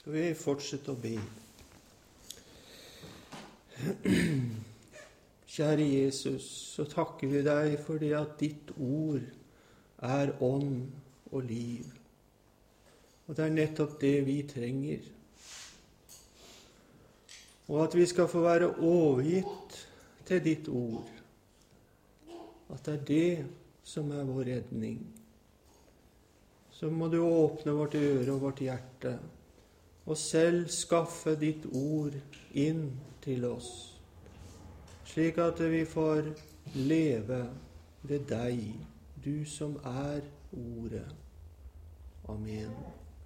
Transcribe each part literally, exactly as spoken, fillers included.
Skal vi fortsette å be. Kjære Jesus, så takker vi deg for det at ditt ord er ånd og liv. Og det er nettopp det vi trenger. Og at vi skal få være overgitt til ditt ord. At det er det som er vår redning. Så må du åpne vårt øre og vårt hjerte, og selv skaffe ditt ord inn til oss, slik at vi får leve ved deg, du som er ordet. Amen.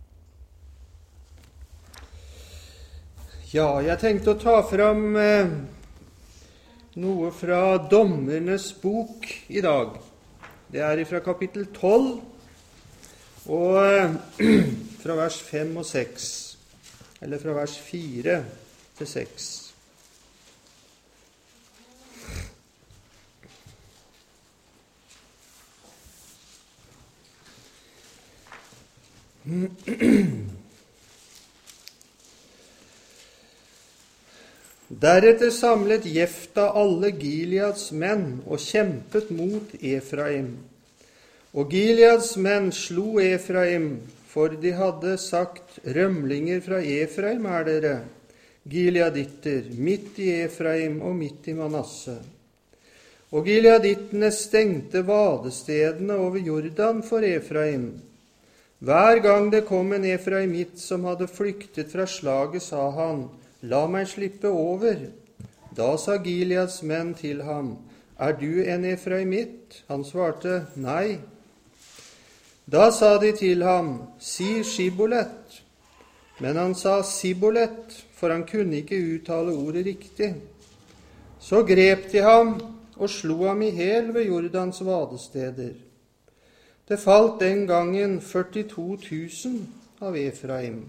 Ja, jeg tenkte å ta fram eh, noe fra Dommernes bok i dag. Det er fra kapittel tolv, og eh, fra vers fem og seks, eller fra vers fire til seks. Deretter samlet Jefta alle Gileads menn og kjempet mot Efraim. Og Gileads menn slo Efraim, for de hadde sagt, rømlinger fra Efraim er dere, Gileaditter, midt i Efraim og midt i Manasse. Og Gileadittene stengte vadestedene over Jordan for Efraim. Hver gang det kom en Efraimitt som hadde flyktet fra slaget, sa han, la meg slippe over. Da sa Gileads menn til ham, er du en Efraimitt? Han svarte, nei. Da sa de til ham, si Shibolet. Men han sa Sibolet, for han kunne ikke uttale ordet riktig. Så grep de ham og slo ham i hel ved Jordans vadesteder. Det falt den gangen førtito tusen av Efraim.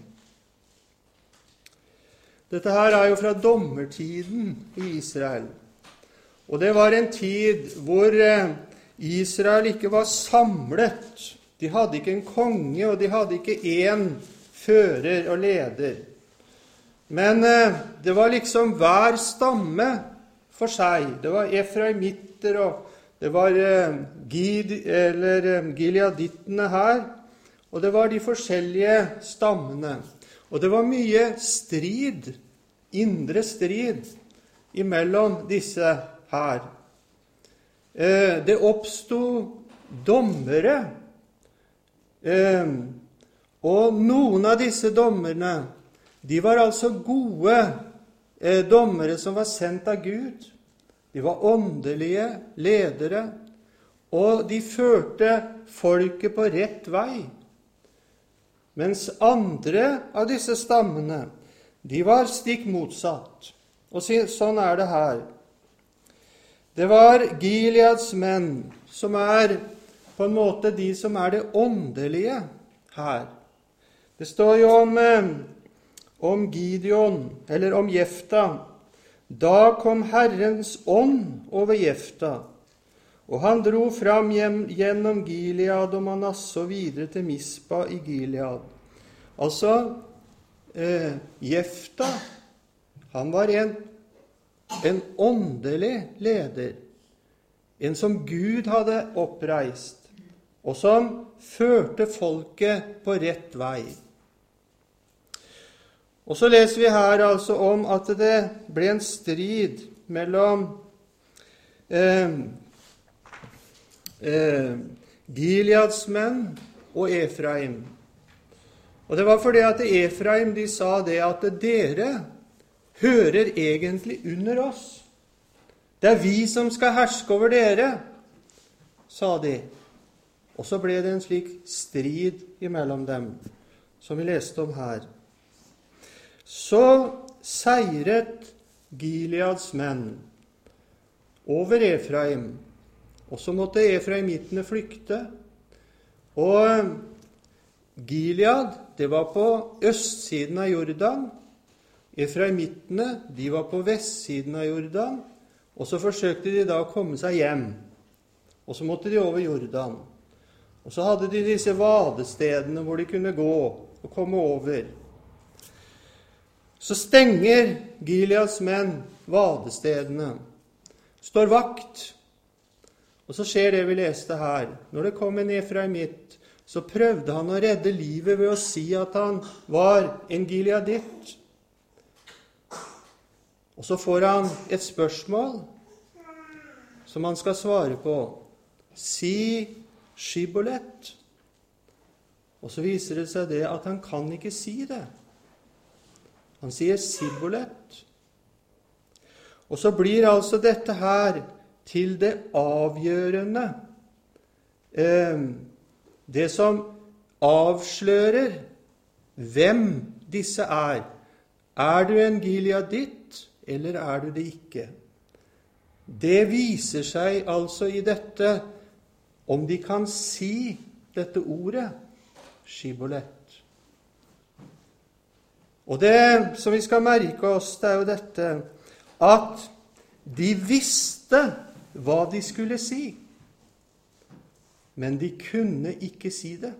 Dette her er jo fra dommertiden i Israel. Og det var en tid hvor Israel ikke var samlet. De hadde ikke en konge, og de hadde ikke én fører og leder. Men eh, det var liksom hver stamme for seg. Det var efraimitter, og det var eh, Gid, eller, eh, gileadittene her, og det var de forskjellige stammene. Og det var mye strid, indre strid, imellom disse her. Eh, det oppstod dommere, Eh, og noen av disse dommerne, de var altså gode eh, dommere som var sendt av Gud. De var åndelige ledere, og de førte folket på rett vei. Mens andre av disse stammene, de var stikk motsatt. Og sånn er det her. Det var Gileads menn, som er på en måte de som er det åndelige her. Det står jo om, om Gideon, eller om Jefta. Da kom Herrens ånd over Jefta, og han dro fram hjem, gjennom Gilead og Manasse og videre til Mispa i Gilead. Altså, eh, Jefta, han var en, en åndelig leder, en som Gud hadde oppreist, og som førte folket på rett vei. Og så leser vi her altså om at det ble en strid mellom eh, eh, Gileads menn og Efraim. Og det var fordi at Efraim, de sa det at dere hører egentlig under oss. Det er vi som skal herske over dere, sa de. Og så ble det en slik strid imellom dem, som vi leste om her. Så seiret Gileads menn over Efraim, og så måtte efraimittene flykte. Og Gilead, det var på østsiden av Jordan. Efraimittene, de var på vestsiden av Jordan. Og så forsøkte de da å komme seg hjem. Og så måtte de over Jordan. Og så hadde de disse vadestedene hvor de kunne gå og komme over. så stenger Gileads menn vadestedene, står vakt. Og så skjer det vi leste her. Når det kom en efraimitt, så prøvde han å redde livet ved å si at han var en gileaditt. Og så får han et spørsmål som han skal svare på. Si Shibboleth. Og så viser det seg det at han kan ikke si det. Han sier Sibboleth. Og så blir altså dette her til det avgjørende. Eh, det som avslører hvem disse er. Er du en gileaditt, eller er du det ikke? Det viser seg altså i dette, om de kan si dette ordet, Shibboleth. Og det som vi skal merke oss, det er jo dette, at de visste hva de skulle si, men de kunne ikke si det.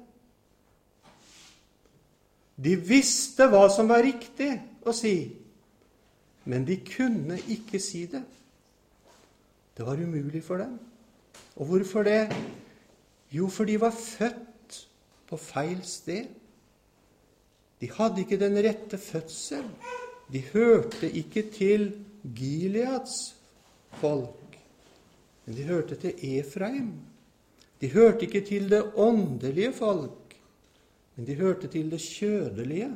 De visste hva som var riktig å si, men de kunne ikke si det. Det var umulig for dem. Og hvorfor det? Jo, for de var født på feil sted. De hadde ikke den rette fødsel. De hørte ikke til Gileads folk, men de hørte til Efraim. De hørte ikke til det åndelige folk, men de hørte til det kjødelige.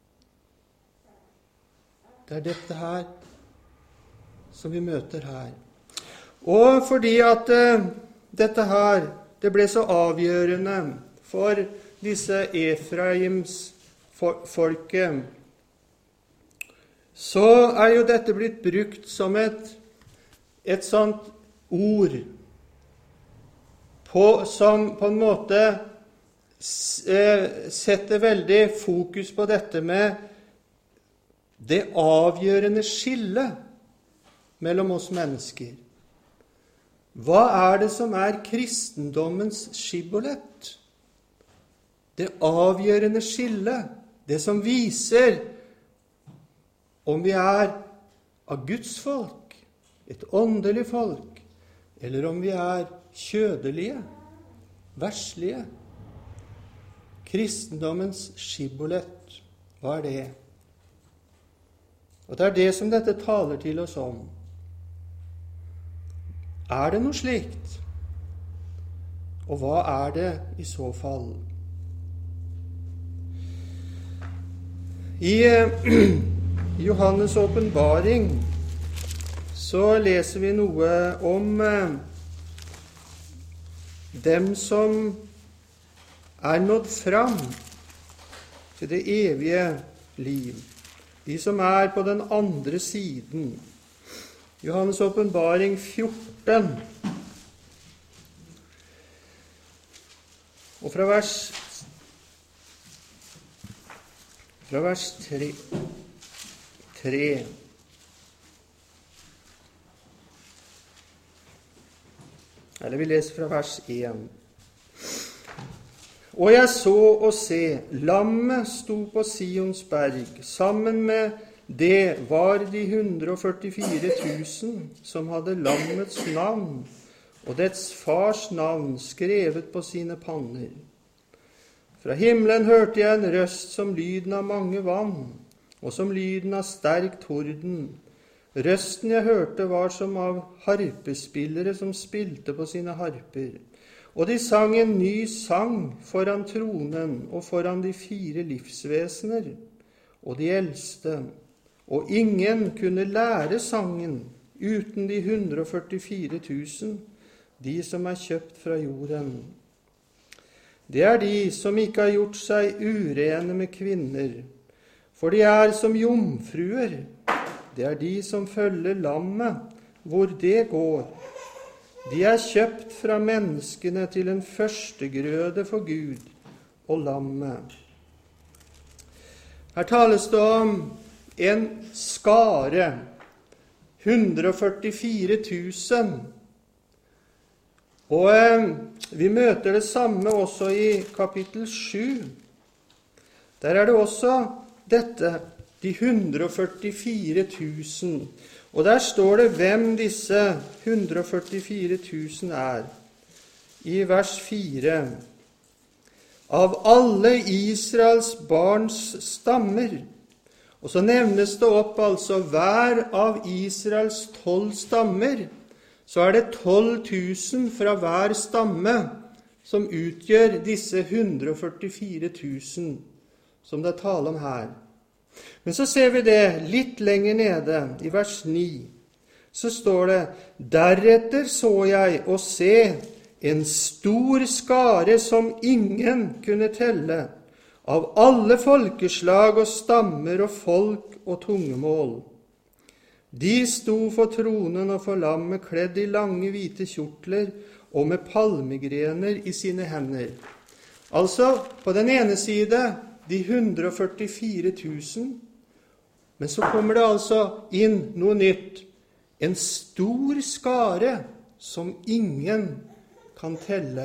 Det er dette her som vi møter her. Og fordi at uh, dette her, det ble så avgjørende for disse Efraims folket, så er jo dette blitt brukt som et, et sånt ord på, som på en måte setter veldig fokus på dette med det avgjørende skillet mellom oss mennesker. Hva er det som er kristendommens Shibboleth? Det avgjørende skillet, det som viser om vi er av Guds folk, et åndelig folk, eller om vi er kjødelige, verslige. Kristendommens Shibboleth, hva er det? Og det er det som dette taler til oss om. Er det noe slikt? Og hva er det i så fall? I Johannes' åpenbaring så leser vi noe om dem som er nådd fram til det evige liv. De som er på den andre siden. Johannes' åpenbaring fjorten. Og fra vers fra vers tre, tre. Eller vi leser fra vers én. Og jeg så og se, lammet sto på Sions berg, sammen med det var de hundre og førtifire tusen som hadde lammets navn og dets fars navn skrevet på sine panner. Fra himmelen hørte jeg en røst som lyden av mange vann, og som lyden av sterk torden. Røsten jeg hørte var som av harpespillere som spilte på sine harper. Og de sang en ny sang foran tronen og foran de fire livsvesener og de eldste. Og ingen kunne lære sangen uten de hundre og førtifire tusen, de som er kjøpt fra jorden. Det er de som ikke har gjort seg urene med kvinner, for de er som jomfruer. Det er de som følger lammet, hvor det går. De er kjøpt fra menneskene til en førstegrøde for Gud og lammet. Her tales det om en skare, hundre og førtifire tusen. Og eh, vi møter det samme også i kapittel sju. Der er det også dette, de hundre og førtifire tusen. Og der står det hvem disse hundre og førtifire tusen er. I vers fire. Av alle Israels barns stammer. Og så nevnes det opp altså hver av Israels tolv stammer. Så er det tolv tusen fra hver stamme som utgjør disse hundre og førtifire tusen som det er tale om her. Men så ser vi det litt lenger nede, i vers ni. Så står det, deretter så jeg og se en stor skare som ingen kunne telle, av alle folkeslag og stammer og folk og tungemål. De sto for tronen og for lammet, kledd i lange hvite kjortler og med palmegrener i sine hender. Altså, på den ene side, de hundre og førtifire tusen, men så kommer det altså inn noe nytt. En stor skare som ingen kan telle.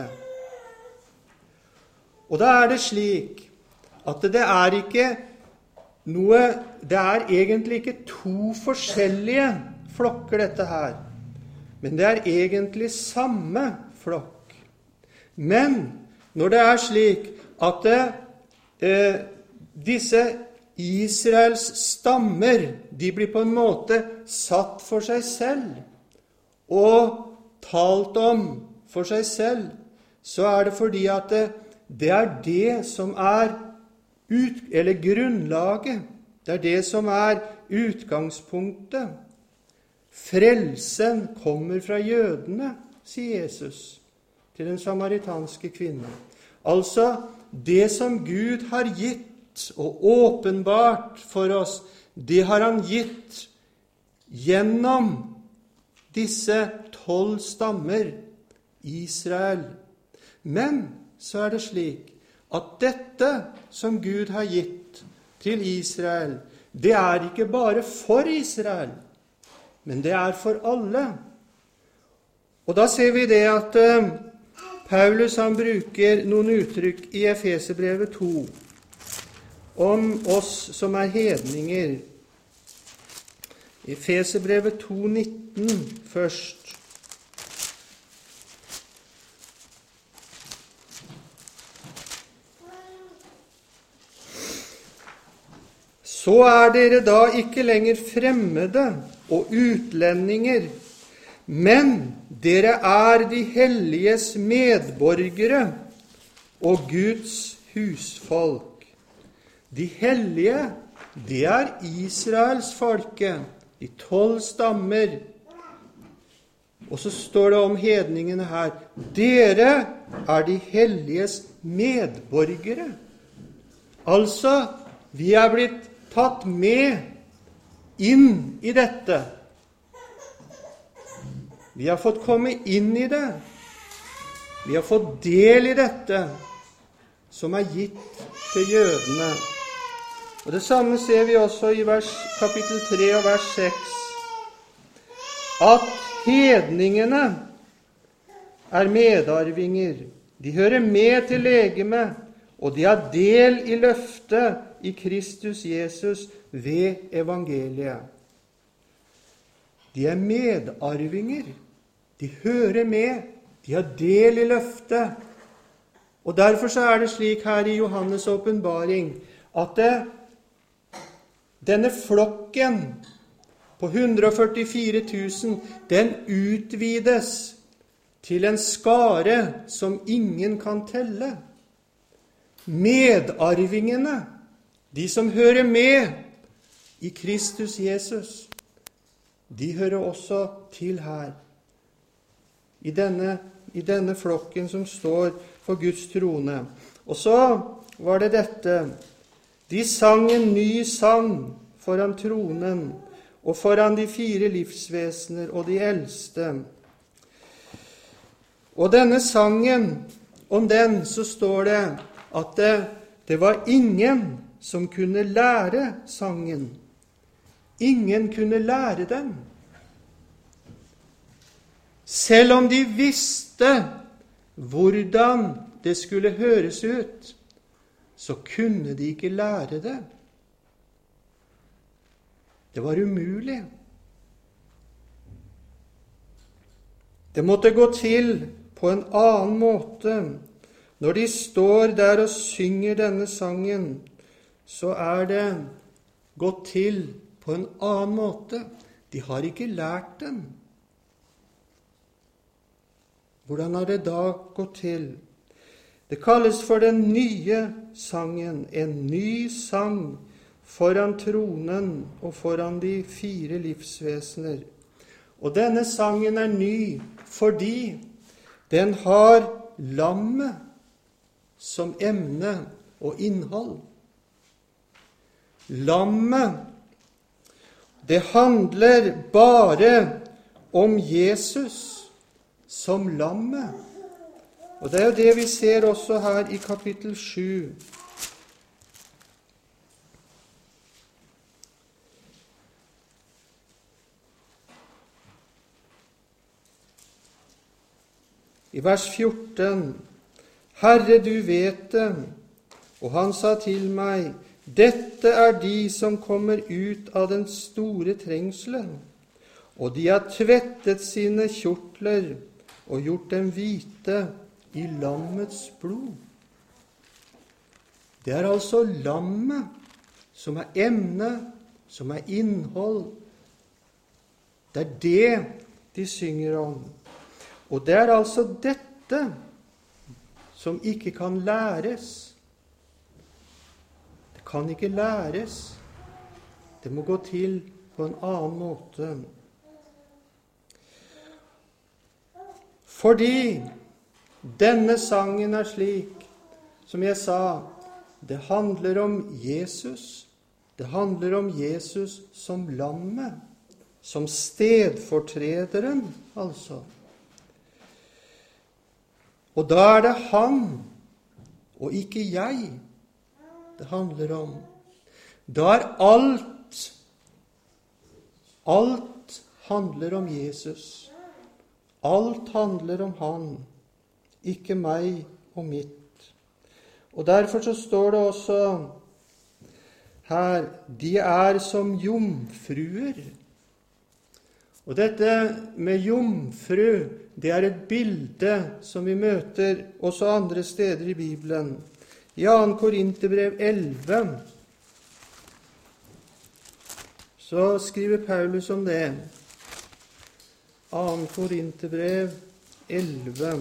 Og da er det slik at det er ikke noe, det er egentlig ikke to forskjellige flokker dette her, men det er egentlig samme flokk. Men når det er slik at det, eh, disse Israels stammer, de blir på en måte satt for seg selv og talt om for seg selv, så er det fordi at det, det er det som er ut, eller grunnlaget, det er det som er utgangspunktet. Frelsen kommer fra jødene, sier Jesus til den samaritanske kvinne. Altså, det som Gud har gitt og åpenbart for oss, det har han gitt gjennom disse tolv stammer, Israel. Men så er det slik at dette som Gud har gitt til Israel, det er ikke bare for Israel, men det er for alle. Og da ser vi det at uh, Paulus han bruker noen uttrykk i Efeserbrevet to om oss som er hedninger. Efeserbrevet to nitten først. Så er dere da ikke lenger fremmede og utlendinger, men dere er de helliges medborgere og Guds husfolk. De hellige, det er Israels folke, de tolv stammer. Og så står det om hedningene her, dere er de helliges medborgere. Altså, vi er blitt tatt med inn i dette. Vi har fått komme inn i det. Vi har fått del i dette som er gitt til jødene. Og det samme ser vi også i vers, kapittel tre og vers seks. At hedningene er medarvinger. De hører med til legeme, og de har del i løftet i Kristus Jesus ved evangeliet. De er medarvinger. De hører med. De har del i løftet. Og derfor så er det slik her i Johannes åpenbaring at det, denne flokken på hundre og førtifire tusen, den utvides til en skare som ingen kan telle. Medarvingene, de som hører med i Kristus Jesus, de hører også til her. I denne, i denne flokken som står for Guds trone. Og så var det dette. De sang en ny sang foran tronen og foran de fire livsvesener og de eldste. Og denne sangen, om den så står det at det, det var ingen som kunne lære sangen. Ingen kunne lære den. Selv om de visste hvordan det skulle høres ut, så kunne de ikke lære det. Det var umulig. Det måtte gå til på en annen måte. Når de står der og synger denne sangen, så er det gått til på en annen måte. De har ikke lært den. Hvordan har det da gått til? Det kalles for den nye sangen, en ny sang foran tronen og foran de fire livsvesener. Og denne sangen er ny fordi den har lammet som emne og innhold. Lammet, det handler bare om Jesus som lammet. Og det er jo det vi ser også her i kapittel sju. I vers fjorten. Herre, du vet det. Og han sa til meg, dette er de som kommer ut av den store trengselen, og de har tvettet sine kjortler og gjort dem hvite i lammets blod. Det er altså lammet som er emne, som er innhold. Det er det de synger om. Og det er altså dette som ikke kan læres. Det kan ikke læres. Det må gå til på en annen måte. Fordi denne sangen er slik, som jeg sa, det handler om Jesus. Det handler om Jesus som lammet, som stedfortrederen, altså. Og da er det han, og ikke jeg, det handler om. Da er alt, alt handler om Jesus. Alt handler om han, ikke meg og mitt. Og derfor så står det også her, de er som jomfruer. Og dette med jomfru, det er et bilde som vi møter også andre steder i Bibelen. I andre Korinterbrev elleve så skriver Paulus om det. andre Korinterbrev elleve.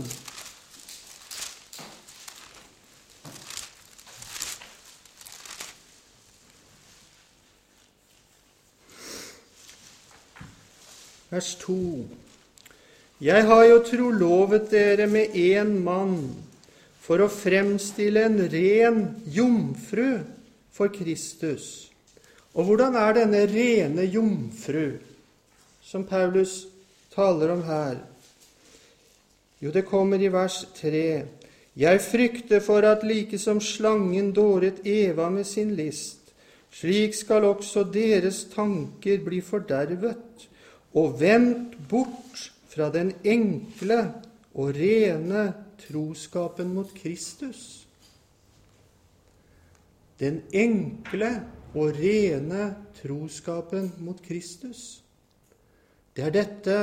Vers to. Jeg har jo trolovet dere med en mann for å fremstille en ren jomfru for Kristus. Og hvordan er denne rene jomfru som Paulus taler om her? Jo, det kommer i vers tre. Jeg frykter for at like som slangen dåret Eva med sin list, slik skal også deres tanker bli fordervet, og vendt bort fra den enkle og rene troskapen mot Kristus. Den enkle og rene troskapen mot Kristus. Det er dette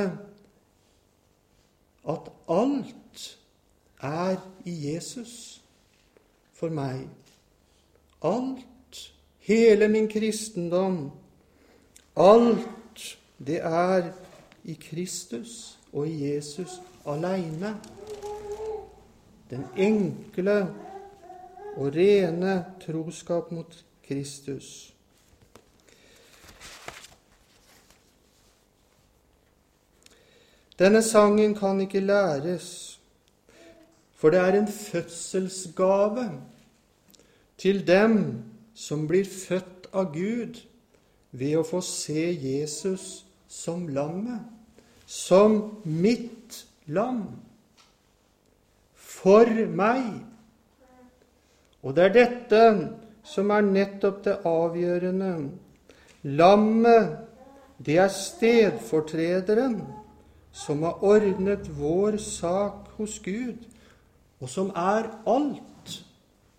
at alt er i Jesus for meg. Alt, hele min kristendom, alt det er i Kristus og i Jesus alene. Den enkle og rene troskap mot Kristus. Denne sangen kan ikke læres, for det er en fødselsgave til dem som blir født av Gud ved å få se Jesus som lammet, som mitt lam, for meg. Og det er dette som er nettopp det avgjørende. Lammet, det er stedfortrederen som har ordnet vår sak hos Gud, og som er alt,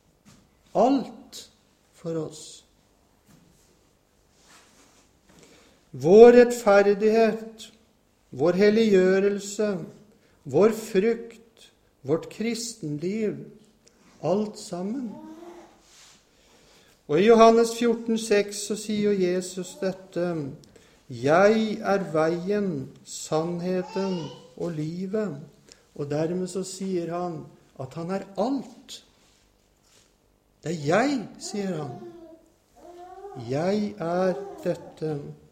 alt for oss. vår rettferdighet, vår helliggjørelse, vår frykt, vårt kristenliv, alt sammen. Og i Johannes fjorten seks så sier Jesus dette: Jeg er veien, sannheten og livet. Og dermed så sier han at han er alt. Det er jeg, sier han. Jeg er dette.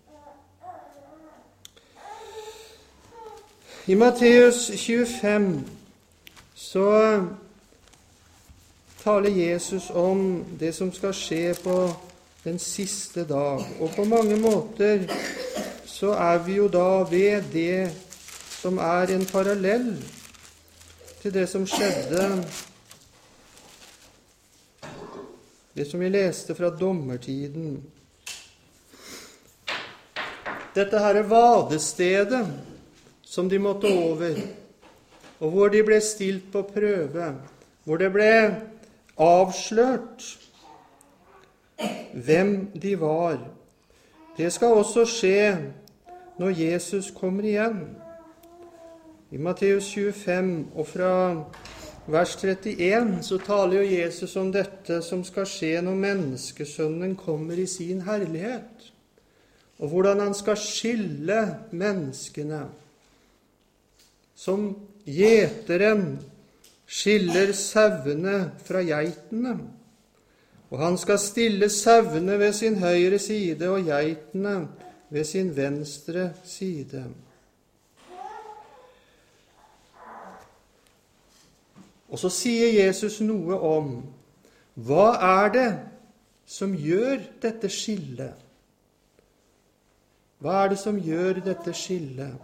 I Matteus tjuefem så taler Jesus om det som skal skje på den siste dag. Og på mange måter så er vi jo da ved det som er en parallell til det som skjedde, det som vi leste fra dommertiden. Dette her er vadestedet som de måtte over, og hvor de ble stilt på prøve, hvor det ble avslørt hvem de var. Det skal også skje når Jesus kommer igjen. I Matteus tjuefem og fra vers trettien så taler jo Jesus om dette som skal skje når menneskesønnen kommer i sin herlighet, og hvordan han skal skille menneskene, som gjeteren skiller sauene fra geitene. Og han skal stille sauene ved sin høyre side og geitene ved sin venstre side. Og så sier Jesus noe om hva er det som gjør dette skillet? Hva er det som gjør dette skillet?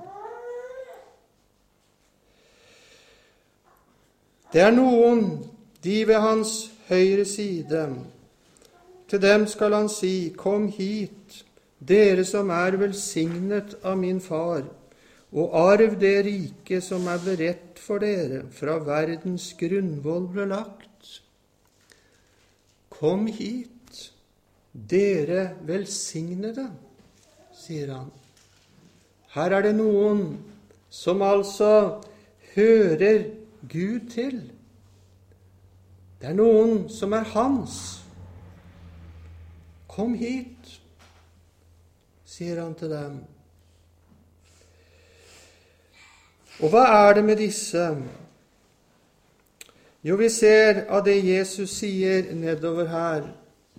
Det er noen, de ved hans høyre side. Til dem skal han si: Kom hit, dere som er velsignet av min far, og arv det rike som er beredt for dere fra verdens grunnvoll ble lagt. Kom hit, dere velsignede, sier han. Her er det noen som altså hører Gud til. Det er noen som er hans. Kom hit, sier han til dem. Og hva er det med disse? Jo, vi ser av det Jesus sier nedover her.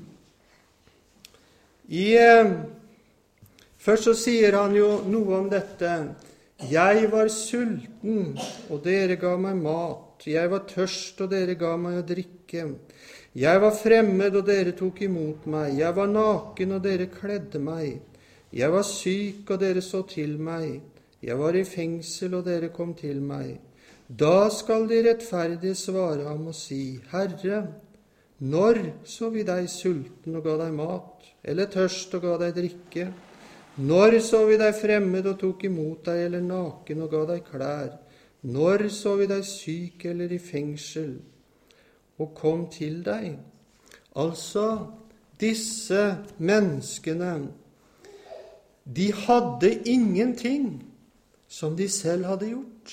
I, eh, først så sier han jo noe om dette. Jeg var sulten, og dere ga meg mat. Jeg var tørst, og dere ga meg å drikke. Jeg var fremmed, og dere tok imot meg. Jeg var naken, og dere kledde meg. Jeg var syk, og dere så til meg. Jeg var i fengsel, og dere kom til meg. Da skal de rettferdige svare ham og si: Herre, når så vi deg sulten og ga deg mat, eller tørst og ga deg drikke? Når så vi deg fremmed og tok imot deg, eller naken og ga deg klær? Når så vi deg syk eller i fengsel og kom til deg? Altså, disse menneskene, de hadde ingenting som de selv hadde gjort.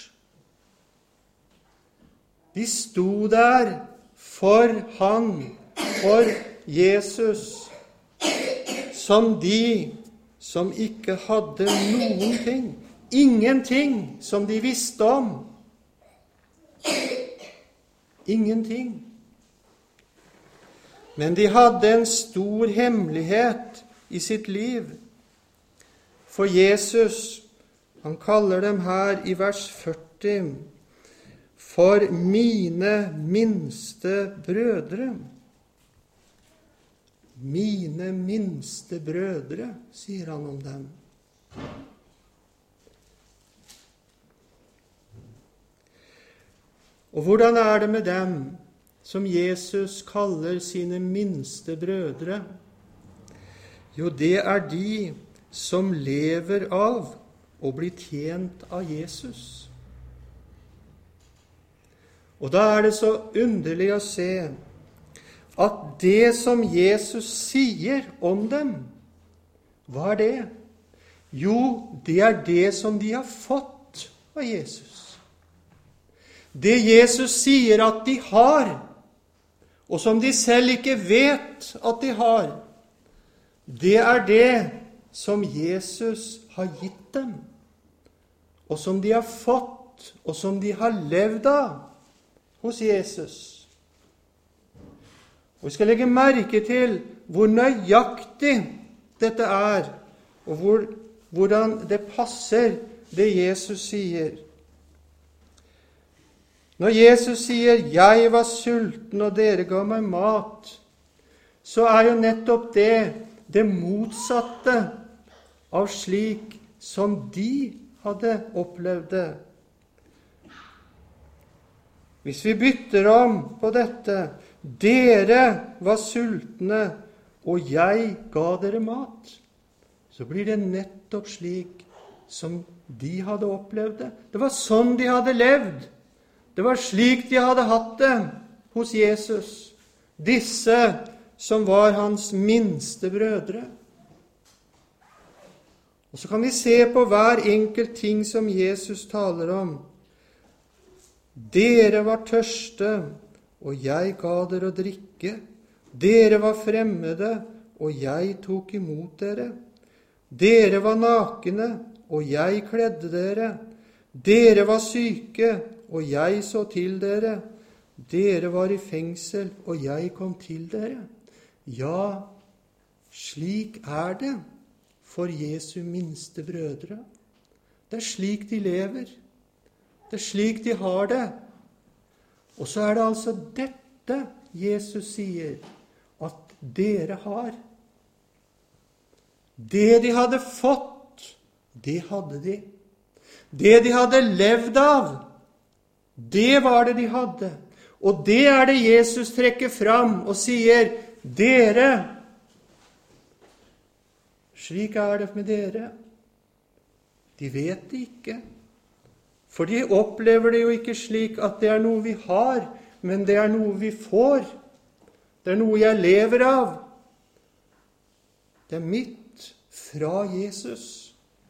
De sto der for han, for Jesus, som de som ikke hadde noen ting, ingenting som de visste om. Ingenting. Men de hadde en stor hemmelighet i sitt liv. For Jesus, han kaller dem her i vers førti for mine minste brødre. Mine minste brødre, sier han om dem. Og hvordan er det med dem som Jesus kaller sine minste brødre? Jo, det er de som lever av og blir tjent av Jesus. Og da er det så underlig å se at det som Jesus sier om dem, hva er det? Jo, det er det som de har fått av Jesus. Det Jesus sier at de har, og som de selv ikke vet at de har, det er det som Jesus har gitt dem, og som de har fått, og som de har levd av hos Jesus. Og vi skal legge merke til hvor nøyaktig dette er, og hvor, hvordan det passer det Jesus sier. Når Jesus sier, 'Jeg var sulten, og dere ga meg mat', så er jo nettopp det det motsatte av slik som de hadde opplevd det. Hvis vi bytter om på dette, 'Dere var sultne, og jeg ga dere mat', så blir det nettopp slik som de hadde opplevd det. Det var sånn de hadde levd. Det var slik de hadde hatt det hos Jesus, disse som var hans minste brødre. Og så kan vi se på hver enkelt ting som Jesus taler om. Dere var tørste, og jeg ga dere å drikke. Dere var fremmede, og jeg tok imot dere. Dere var nakne, og jeg kledde dere. Dere var syke, og jeg så til dere. Dere var i fengsel, og jeg kom til dere. Ja, slik er det for Jesu minste brødre. Det er slik de lever. Det er slik de har det. Og så er det altså dette Jesus sier at dere har. Det de hadde fått, det hadde de. Det de hadde levd av, det var det de hadde. Og det er det Jesus trekker fram og sier, dere. Slik er det med dere. De vet det ikke. For de opplever det jo ikke slik at det er noe vi har, men det er noe vi får. Det er noe jeg lever av. Det er mitt fra Jesus.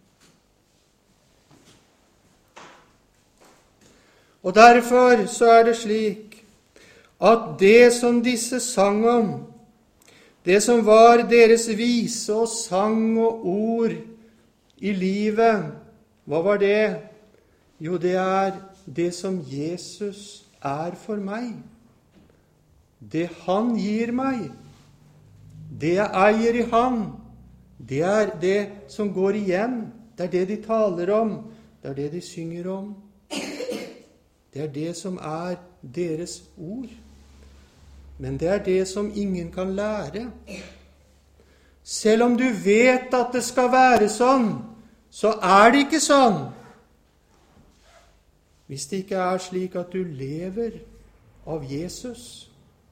Og derfor så er det slik at det som disse sang om, det som var deres vise og sang og ord i livet, hva var det? Jo, det er det som Jesus er for meg. Det han gir meg, det jeg eier i han, det er det som går igjen. Det er det de taler om, det er det de synger om. Det er det som er deres ord. Men det er det som ingen kan lære. Selv om du vet at det skal være sånn, så er det ikke sånn. Hvis det ikke er slik at du lever av Jesus.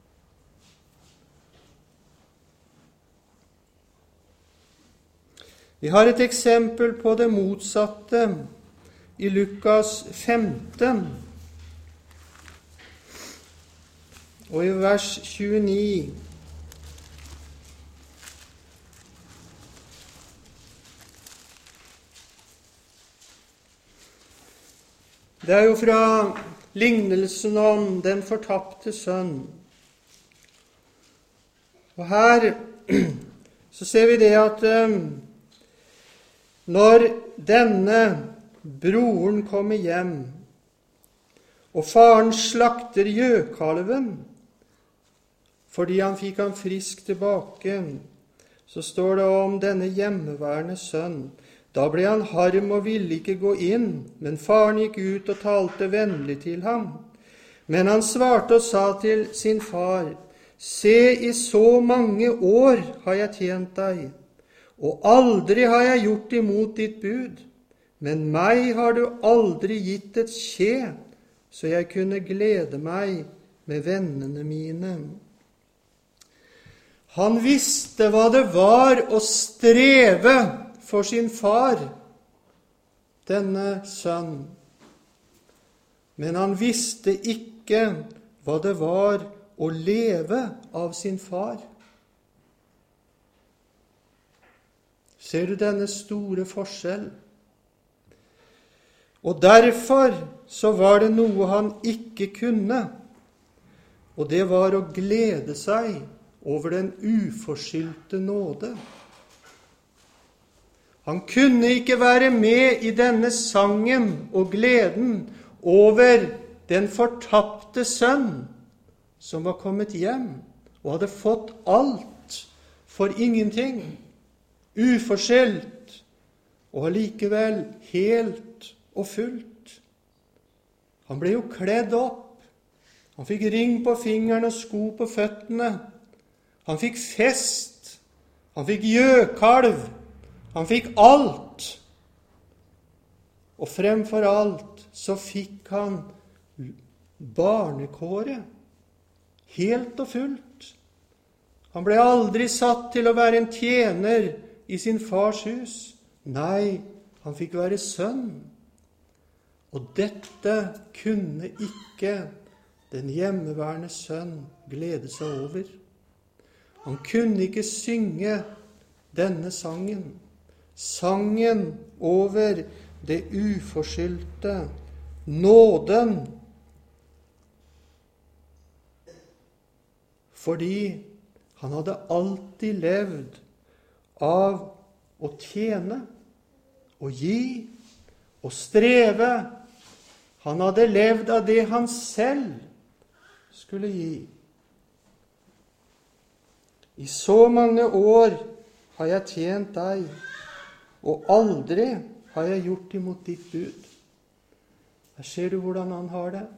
Vi har et eksempel på det motsatte i Lukas femten. Og i vers tjueni. Det er jo fra lignelsen om den fortapte sønn. Og her så ser vi det at um, når denne broren kommer hjem, og faren slakter gjøkalven, fordi han fikk han frisk tilbake, så står det om denne hjemmeværende sønn. Da ble han harm og ville ikke gå inn, men faren gikk ut og talte vennlig til ham. Men han svarte og sa til sin far, se, i så mange år har jeg tjent deg, og aldri har jeg gjort imot ditt bud, men meg har du aldri gitt et skje, så jeg kunne glede meg med vennene mine. Han visste hva det var å streve for sin far, denne sønn. Men han visste ikke hva det var å leve av sin far. Ser du denne store forskjell? Og derfor så var det noe han ikke kunne, og det var å glede seg over den uforskyldte nåde. Han kunne ikke være med i denne sangen og gleden over den fortapte sønn som var kommet hjem og hadde fått alt for ingenting, uforskyldt, og allikevel helt og fullt. Han ble jo kledd opp. Han fikk ring på fingeren og sko på føttene. Han fikk fest. Han fikk gjøkalv. Han fikk alt. Og fremfor alt så fikk han barnekåret. Helt og fullt. Han ble aldri satt til å være en tjener i sin fars hus. Nei, han fikk være sønn. Og dette kunne ikke den hjemmeværende sønn glede seg over. Han kunne ikke synge denne sangen, sangen over det uforskyldte, nåden, fordi han hadde alltid levd av å tjene, å gi, å streve. Han hadde levd av det han selv skulle gi. I så mange år har jeg tjent deg, og aldri har jeg gjort imot ditt bud. Her ser du hvordan han har det.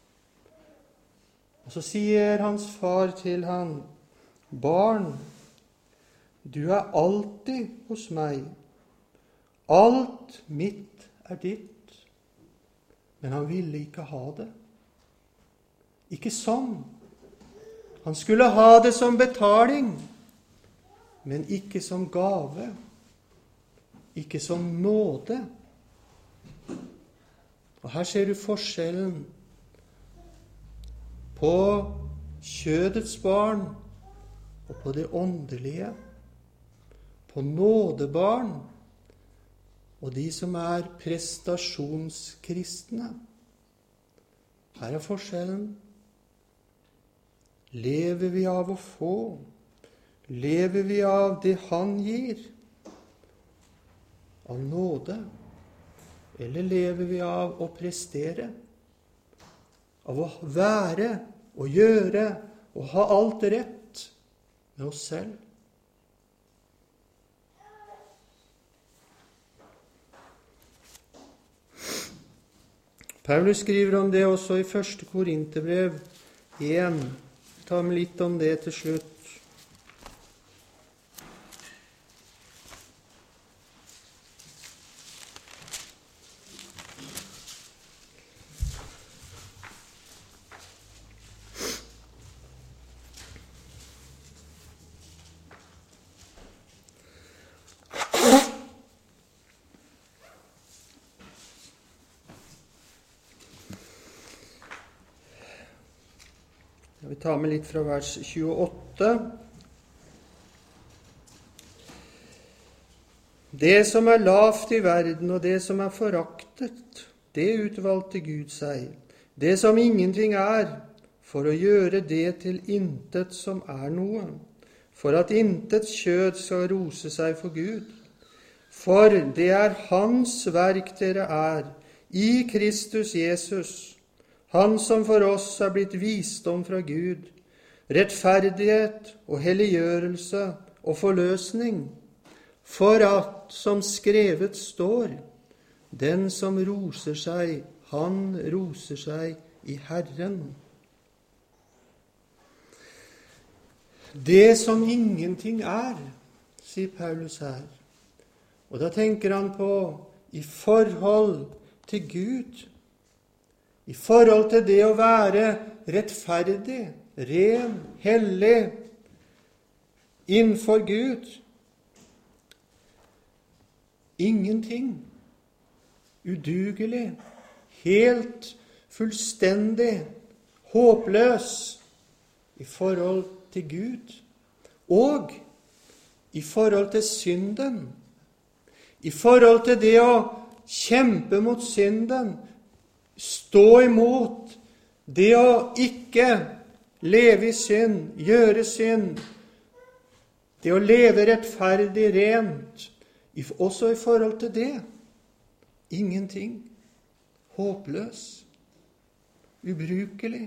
Og så sier hans far til han, barn, du er alltid hos meg. Alt mitt er ditt. Men han ville ikke ha det. Ikke sånn. Han skulle ha det som betaling, men ikke som gave. Ikke som nåde. Og her ser du forskjellen på kjødets barn og på det åndelige. På nådebarn og de som er prestasjonskristne. Her er forskjellen. Lever vi av å få? Lever vi av det han gir? Av nåde? Eller lever vi av å prestere? Av å være og gjøre og ha alt rett med oss selv? Paulus skriver om det også i første Korinterbrev én. Ta med litt om det til slutt. Vi tar med litt fra vers tjueåtte. Det som er lavt i verden, og det som er foraktet, det utvalgte Gud seg. Det som ingenting er, for å gjøre det til intet som er noe, for at intet kjød skal rose seg for Gud. For det er Hans verk dere er, i Kristus Jesus, Han som for oss er blitt visdom fra Gud, rettferdighet og helliggjørelse og forløsning, for at, som skrevet står, den som roser seg, han roser seg i Herren. Det som ingenting er, sier Paulus her. Og da tenker han på i forhold til Gud, i forhold til det å være rettferdig, ren, hellig, innenfor Gud. Ingenting. Udugelig. Helt fullstendig. Håpløs i forhold til Gud. Og i forhold til synden i forhold til det å kjempe mot synden, stå imot det å ikke leve i synd, gjøre synd, det å leve rettferdig, rent, også i forhold til det. Ingenting. Håpløs. Ubrukelig.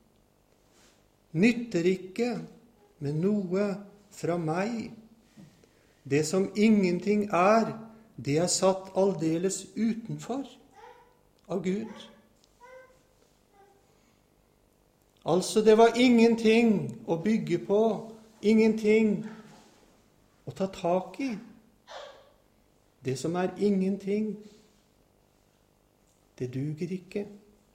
Nytter ikke med noe fra meg. Det som ingenting er, det er satt aldeles utenfor av Gud. Altså, det var ingenting å bygge på, ingenting å ta tak i. Det som er ingenting, det duger ikke.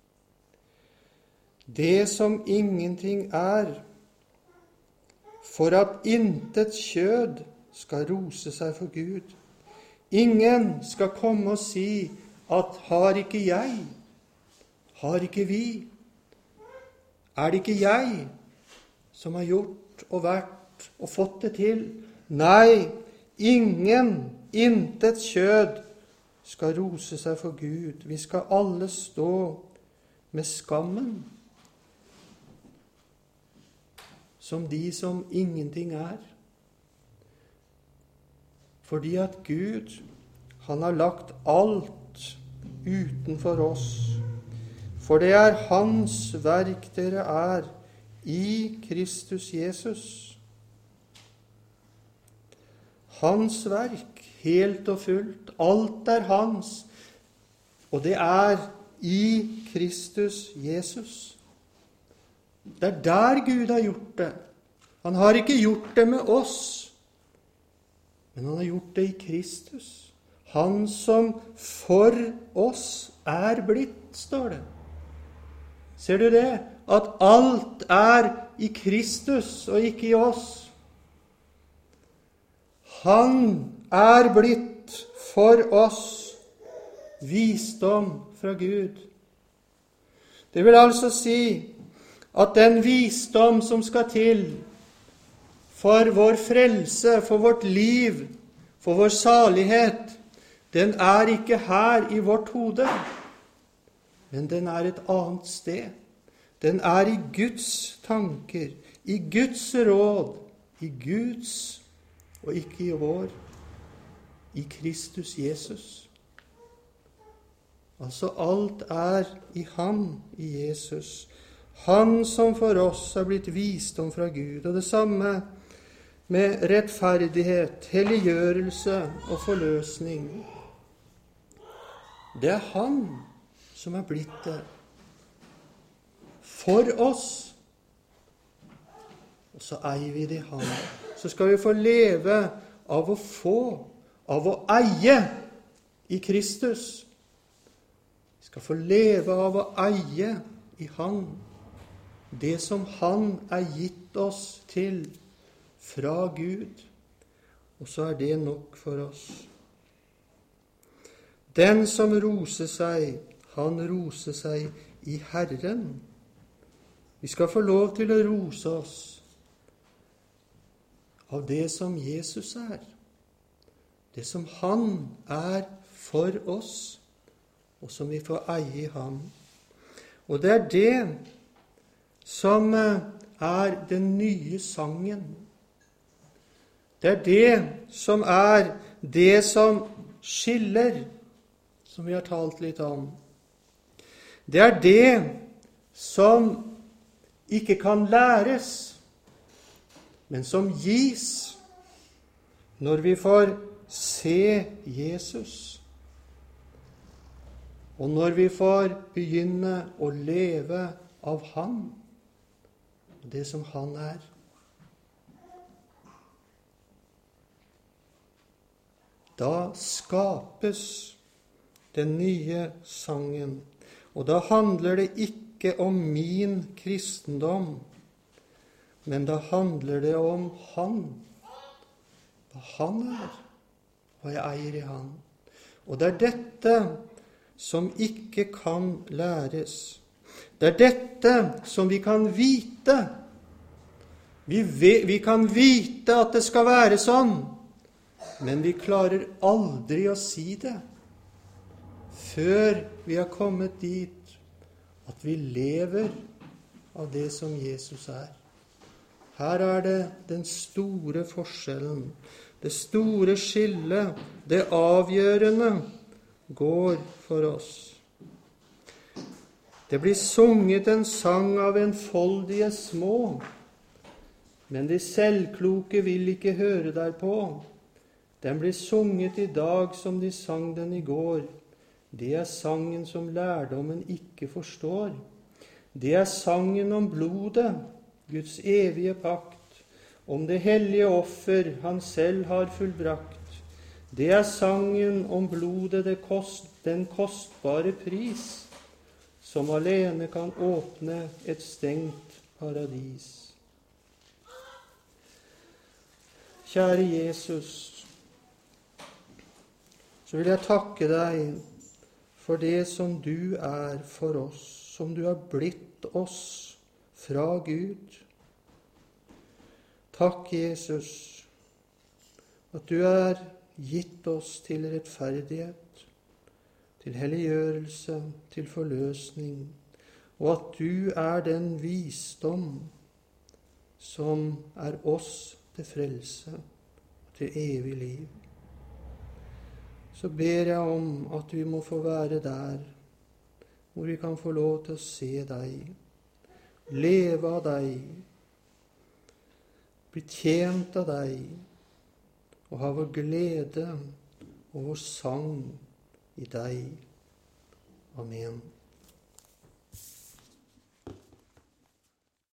Det som ingenting er, for at intet kjød skal rose seg for Gud. Ingen skal komme og si at har ikke jeg, har ikke vi, er det ikke jeg som har gjort og vært og fått det til? Nei, ingen, intet kjød skal rose seg for Gud. Vi skal alle stå med skammen som de som ingenting er. Fordi at Gud, han har lagt alt utenfor oss. For det er hans verk dere er i Kristus Jesus. Hans verk, helt og fullt. Alt er hans. Og det er i Kristus Jesus. Det er der Gud har gjort det. Han har ikke gjort det med oss, men han har gjort det i Kristus. Han som for oss er blitt, står det. Ser du det? At alt er i Kristus og ikke i oss. Han er blitt for oss visdom fra Gud. Det vil altså si at den visdom som skal til for vår frelse, for vårt liv, for vår salighet, den er ikke her i vårt hode, men den er et annet sted. Den er i Guds tanker, i Guds råd, i Guds og ikke i vår, i Kristus Jesus. Altså alt er i ham, i Jesus. Han som for oss har blitt visdom fra Gud, og det samme med rettferdighet, helliggjørelse og forløsning. Det er han som er blitt det for oss. Og så eier vi det i ham. Så skal vi få leve av å få, av å eie i Kristus. Vi skal få leve av å eie i han. Det som han er gitt oss til fra Gud. Og så er det nok for oss. Den som roser seg, han roser seg i Herren. Vi skal få lov til å rose oss av det som Jesus er. Det som han er for oss, og som vi får eie i ham. Og det er det som er den nye sangen. Det er det som er det som skiller, som vi har talt litt om. Det er det som ikke kan læres, men som gis når vi får se Jesus. Og når vi får begynne å leve av ham, det som han er. Da skapes den nye sangen, og da handler det ikke om min kristendom, men da handler det om han, hva han er, hva jeg eier i han. Og det er dette som ikke kan læres. Det er dette som vi kan vite. Vi, vi kan vite at det skal være sånn, Men vi klarer aldri å si det før vi har kommet dit at vi lever av det som Jesus er. Her er det den store forskjellen, det store skillet, det avgjørende går for oss. Det blir sunget en sang av enfoldige små, men de selvkloke vil ikke høre derpå. Den blir sunget i dag som de sang den i går. Det er sangen som lærdommen ikke forstår. Det er sangen om blodet, Guds evige pakt, om det hellige offer han selv har fullbrakt. Det er sangen om blodet, det kost, den kostbare pris, som alene kan åpne et stengt paradis. Kjære Jesus, så vil jeg takke deg for det som du er for oss, som du har blitt oss fra Gud. Takk, Jesus, at du er gitt oss til rettferdighet, til helliggjørelse, til forløsning, og at du er den visdom som er oss til frelse, til evig liv. Så ber jeg om at vi må få være der, hvor vi kan få lov til å se deg, leve av deg, bli tjent av deg, og ha vår glede og vår sang i deg. Amen.